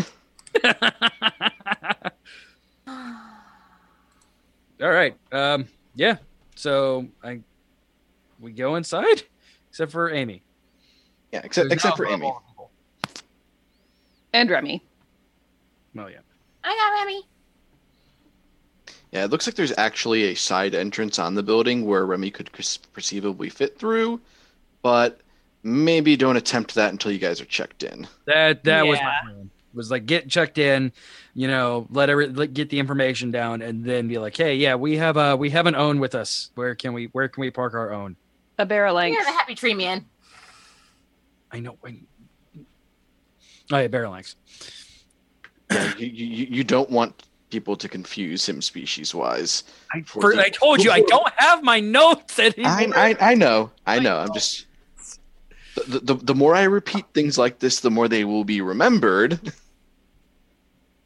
All right. Um. Yeah. So I, we go inside, except for Amy.
Yeah, except
There's
except
now
for Amy.
multiple people.
And Remy.
Oh yeah.
I got Remy.
Yeah, it looks like there's actually a side entrance on the building where Remy could cons- perceivably fit through, but maybe don't attempt that until you guys are checked in.
That that was my
Yeah.
plan. Was like get checked in, you know, let every let, get the information down, and then be like, hey, yeah, we have a we have an own with us. Where can we where can we park our own?
A Barrelanx.
You're the happy tree man.
I know. I, oh yeah, Barrelanx.
Yeah, you, you, you don't want people to confuse him species-wise.
I,
For
for,
the-
I told you I don't have my notes anymore.
I, I, I know, I know. I'm just the, the the more I repeat things like this, the more they will be remembered.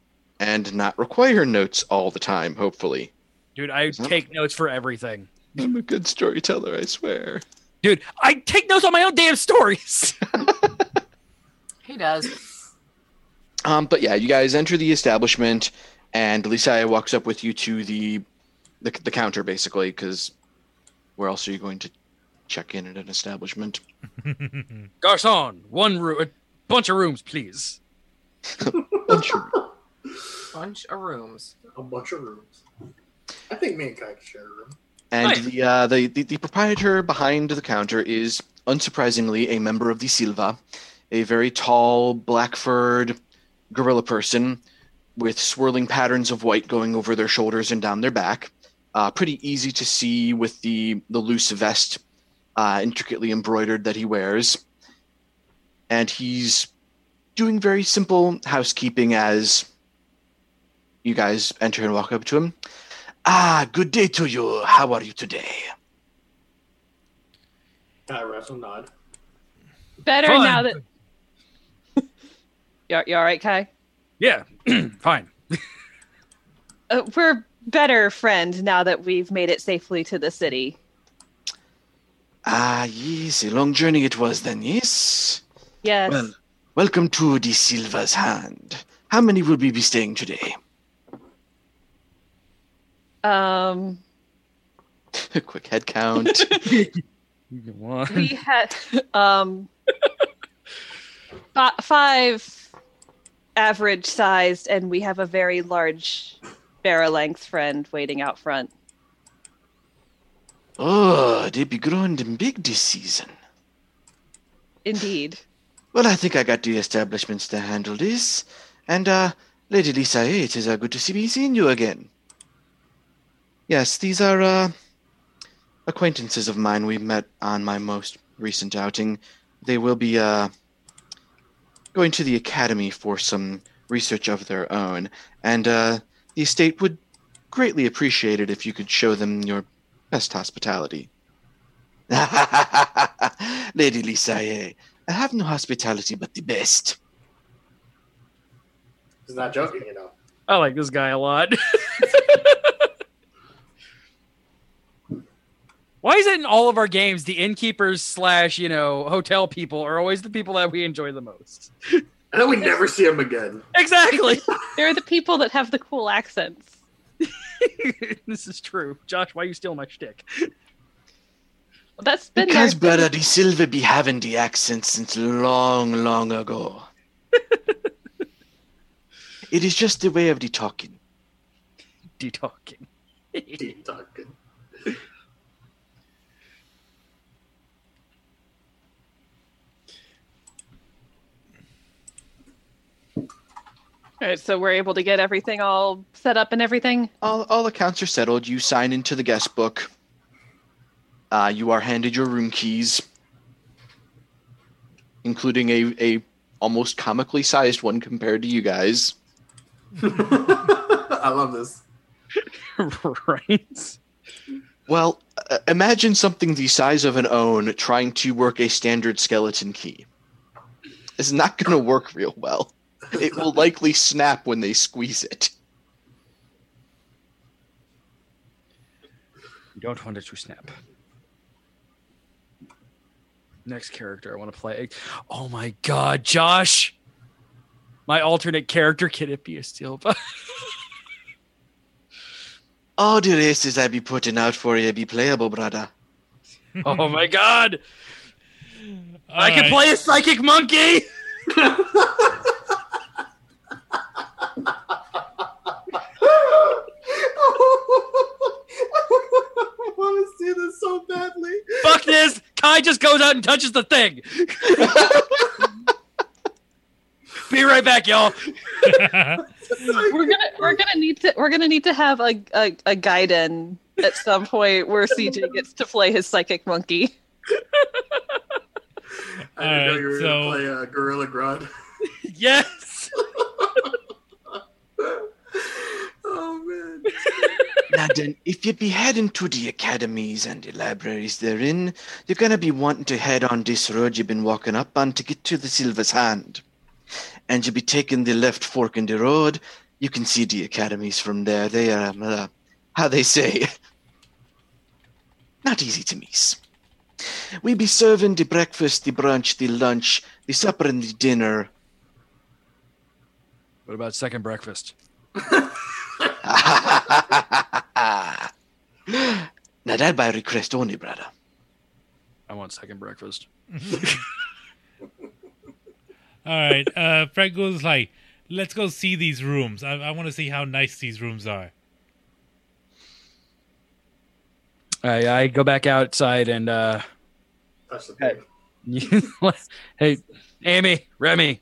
and not require notes all the time, hopefully.
Dude, I take notes for everything.
I'm a good storyteller, I swear.
Dude, I take notes on my own damn stories.
He does.
Um, but yeah, you guys enter the establishment, and Lisaya walks up with you to the the, the counter, basically, because where else are you going to check in at an establishment?
Garçon, one room, a bunch of rooms, please.
Bunch of-
Bunch of rooms.
A bunch of rooms. I think me and Kai can share a room.
And
Nice.
the, uh, the, the the proprietor behind the counter is, unsurprisingly, a member of the Silva, a very tall, black-furred gorilla person with swirling patterns of white going over their shoulders and down their back. Uh, pretty easy to see with the, the loose vest uh, intricately embroidered that he wears. And he's doing very simple housekeeping as you guys enter and walk up to him. Ah, good day to you. How are you today?
Kai wrestle nod.
Better
Fine.
now that. you you all right, Kai?
Yeah, fine.
Uh, we're better, friend, now that we've made it safely to the city.
Ah, yes, a long journey it was then, yes?
Yes.
Well, welcome to the Silva's Hand. How many will we be staying today?
Um,
A quick head count.
One.
we had um fi- five average sized, and we have a very large barrel length friend waiting out front.
Oh, they be growing them big this season.
Indeed.
Well, I think I got the establishments to handle this. And, uh, Lady Lisa, it is uh, good to see me seeing you again. Yes, these are, uh, acquaintances of mine we met on my most recent outing. They will be, uh, going to the academy for some research of their own. And, uh, the estate would greatly appreciate it if you could show them your best hospitality. Lady Lisa, I have no hospitality but the best.
He's not joking, you know.
I like this guy a lot. Why is it in all of our games the innkeepers slash, you know, hotel people are always the people that we enjoy the most?
And then we never see him again.
Exactly.
They're the people that have the cool accents.
This is true. Josh, why you steal my shtick?
That's been
Because,
their-
brother, the Silva be having the accent since long, long ago. It is just the way of the talking.
De-talking.
Deep talking.
All right, so we're able to get everything all set up and everything.
All, all accounts are settled. You sign into the guest book. Uh, you are handed your room keys, including a, a almost comically sized one compared to you guys.
I love this.
Right?
Well, uh, imagine something the size of an own trying to work a standard skeleton key. It's not going to work real well. It will likely snap when they squeeze it.
You don't want it to snap. Next character I want to play. Oh my god, Josh! My alternate character, can it be a Silva?
All the races I be putting out for you be playable, brother.
Oh my god!
All
I can
right.
play a psychic monkey!
I want to see this so badly.
Fuck this! Kai just goes out and touches the thing! Be right back, y'all.
We're gonna we're gonna need to we're gonna need to have a a, a Gaiden at some point where C J gets to play his psychic monkey.
I didn't know
Alright,
you were
so-
going to play uh, Gorilla Grodd.
Yes!
Oh, man.
Now then, if you be heading to the academies and the libraries therein, you're gonna be wanting to head on this road you've been walking up on to get to the Silva's Hand. And you'll be taking the left fork in the road, You can see the academies from there. They are, um, uh, how they say, not easy to miss. We be serving the breakfast, the brunch, the lunch, the supper, and the dinner.
What about second breakfast?
Now that by request only, brother.
I want second breakfast.
All right. Uh, Fred goes like, let's go see these rooms. I, I want to see how nice these rooms are.
I, I go back outside and uh,
That's the thing.
hey, Amy, Remy,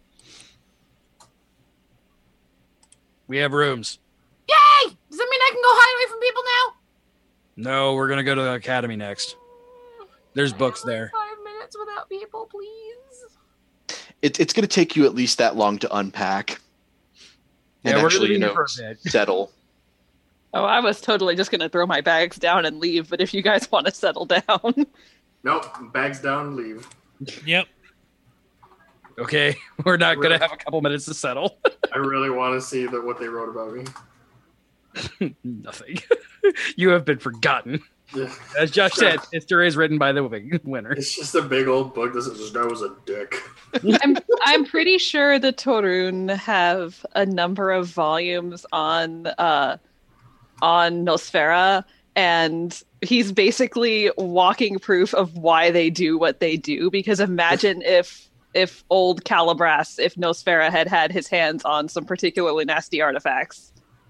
we have rooms.
Yay! Does that mean I can go hide away from people now?
No, we're gonna go to the academy next. There's
Can I
books
have, like,
there.
Five minutes without people, please.
It, it's going to take you at least that long to unpack and
Yeah, we're
actually,
gonna
you
be here
know,
for a bit.
settle.
Oh, I was totally just going to throw my bags down and leave, but if you guys want to settle down.
Nope, bags down, leave.
Yep.
Okay, we're not gonna have a couple minutes to settle.
I really want to see the, what they wrote about me.
Nothing. You have been forgotten.
Yeah.
As Josh said, history is written by the winner.
It's just a big old book that says this guy was a dick.
I'm I'm pretty sure the Torun have a number of volumes on uh on Nosfera, and he's basically walking proof of why they do what they do. Because imagine if if old Calibras, if Nosfera had had his hands on some particularly nasty artifacts.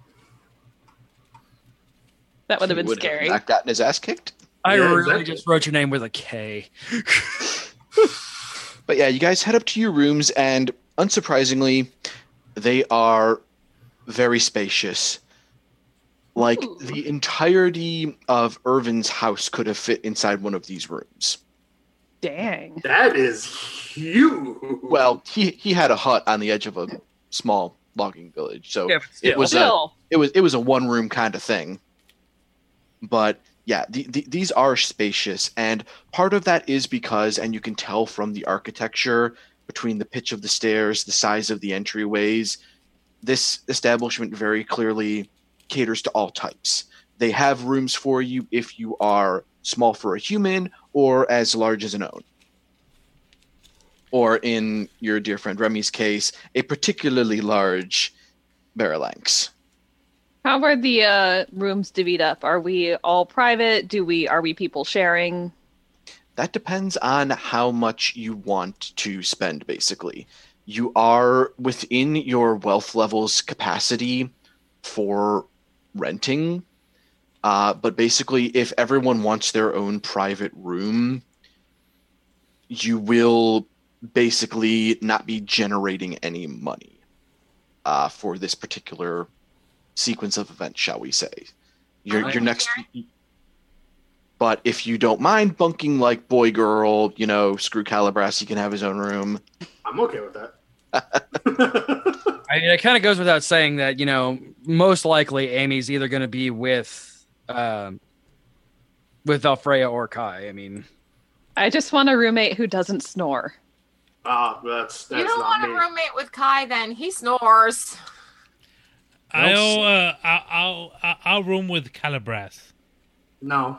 That would have been
Would
scary.
not gotten his ass kicked.
I
Yeah,
really
exactly.
just wrote your name with a K.
But yeah, you guys head up to your rooms, and unsurprisingly, they are very spacious. Like,
Ooh.
the entirety of Irvin's house could have fit inside one of these rooms.
Dang.
That is huge.
Well, he he had a hut on the edge of a small logging village, so
Yeah, but
it
still.
was a
Still.
it was it was a one room kind of thing. But yeah, the, the, these are spacious, and part of that is because, and you can tell from the architecture between the pitch of the stairs, the size of the entryways, this establishment very clearly caters to all types. They have rooms for you if you are small for a human or as large as an own. Or in your dear friend Remy's case, a particularly large Baralanx.
How are the uh, rooms divvied up? Are we all private? Do we are we people sharing?
That depends on how much you want to spend, basically. You are within your wealth level's capacity for renting. Uh, but basically, if everyone wants their own private room, you will basically not be generating any money uh, for this particular sequence of events, shall we say. Your, your next... But if you don't mind bunking like boy girl, you know, screw Calibras, he can have his own room.
I'm okay with that.
I mean, it kind of goes without saying that, you know, most likely Amy's either going to be with um, with Alfreya or Kai. I mean,
I just want a roommate who doesn't snore.
Ah, that's that's
You don't
not
want
me.
a roommate with Kai then. He snores.
I'll, uh, I'll, I'll, I'll, I'll room with Calibras.
No.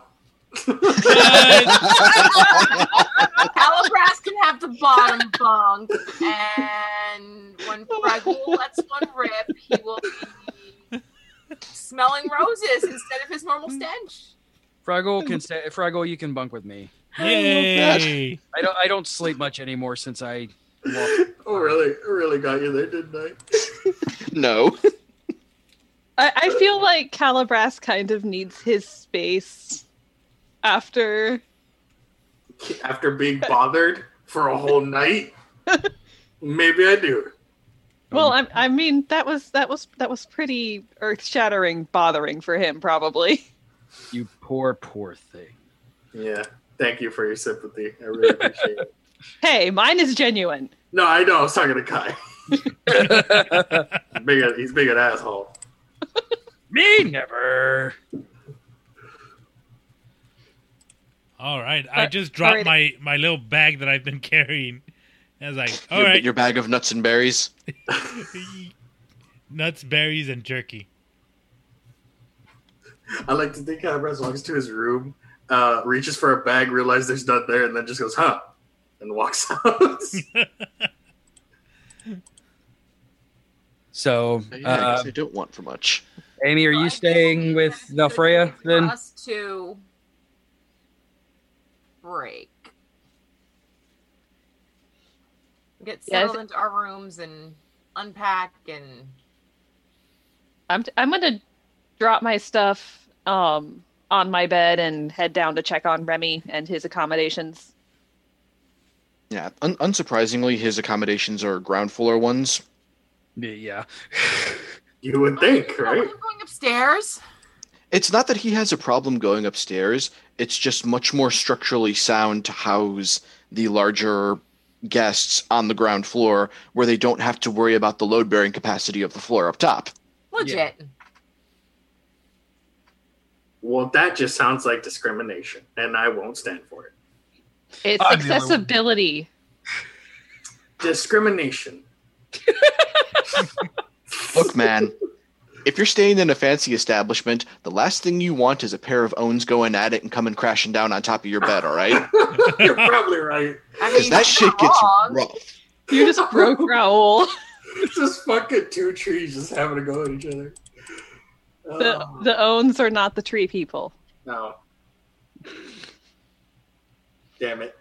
Calibras can have the bottom bunk, and when Fraggle lets one rip, he will be smelling roses instead of his normal stench.
Fraggle can stay. Fraggle, you can bunk with me.
Yay!
I don't. I don't sleep much anymore since I. Walked.
Oh, really? I really got you there, didn't I?
No.
I, I feel like Calibras kind of needs his space after.
After being bothered for a whole night, maybe I do.
Well, I, I mean that was that was that was pretty earth-shattering, bothering for him, probably.
You poor, poor thing.
Yeah. Thank you for your sympathy. I really appreciate it.
Hey, mine is genuine.
No, I know. I was talking to Kai. He's being, a, he's being an asshole.
Me never.
All right, I
Uh,
just dropped
alright.
my, my little bag that I've been carrying. I was like, all
your,
right,
your bag of nuts and berries.
nuts, berries, and jerky.
I like to think how Brett walks to his room, uh, reaches for a bag, realizes there's none there, and then just goes, huh, and walks out.
So,
Yeah, I
uh,
guess I don't want for much.
Amy, are you staying with Valfreya
For
then?
us to break. Get
Yeah, I
settled
thi-
into our rooms and unpack and
I'm I'm gonna drop my stuff um on my bed and head down to check on Remy and his accommodations.
Yeah, un- unsurprisingly, his accommodations are ground floor ones.
Yeah.
You would think, right?
I'm going upstairs.
It's not that he has a problem going upstairs. It's just much more structurally sound to house the larger guests on the ground floor where they don't have to worry about the load-bearing capacity of the floor up top.
Legit.
Well, that just sounds like discrimination, and I won't stand for it.
It's
I'm the only one.
accessibility.
Discrimination.
Look, man, if you're staying in a fancy establishment, the last thing you want is a pair of owns going at it and coming crashing down on top of your bed, all right?
You're probably right.
I
Because
mean,
that
you're
shit
not
gets
wrong.
rough.
You just broke Raoul.
It's just fucking two trees just having to go at each other.
The
Oh,
the owns are not the tree people.
no. Damn it.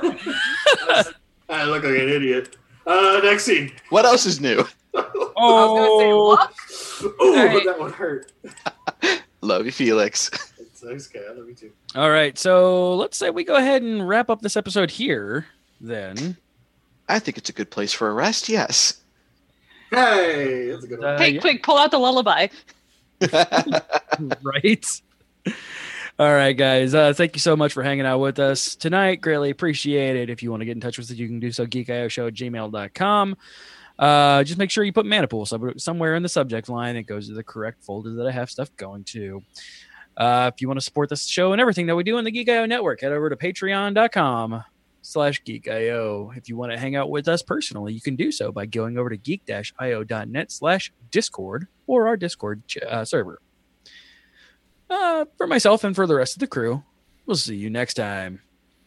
I look like an idiot. Uh, next scene.
What else is new?
I was gonna say,
Oh,
look.
Oh,
Alright.
that one hurt.
Love you, Felix.
It's nice guy. I love you too.
all right. So let's say we go ahead and wrap up this episode here then.
I think it's a good place for a rest, yes.
Hey, that's a good one.
Uh,
Hey,
yeah.
quick, pull out the lullaby.
Right? All right, guys. Uh, thank you so much for hanging out with us tonight. Greatly appreciate it. If you want to get in touch with us, you can do so geek I O show at gmail dot com. Uh, just make sure you put Manipool sub- somewhere in the subject line. It goes to the correct folder that I have stuff going to. Uh, if you want to support this show and everything that we do in the Geek I O network, head over to patreon dot com slash geek I O. If you want to hang out with us personally, you can do so by going over to geek dash I O dot net slash discord or our Discord ch- uh, server. Uh, for myself and for the rest of the crew, we'll see you next time.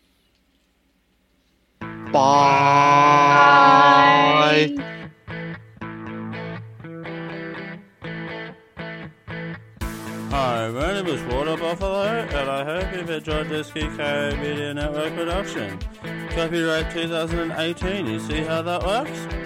Bye.
Hi, my name is Water Buffalo, and I hope you've enjoyed this Geek I O Media Network production. Copyright two thousand eighteen, you see how that works?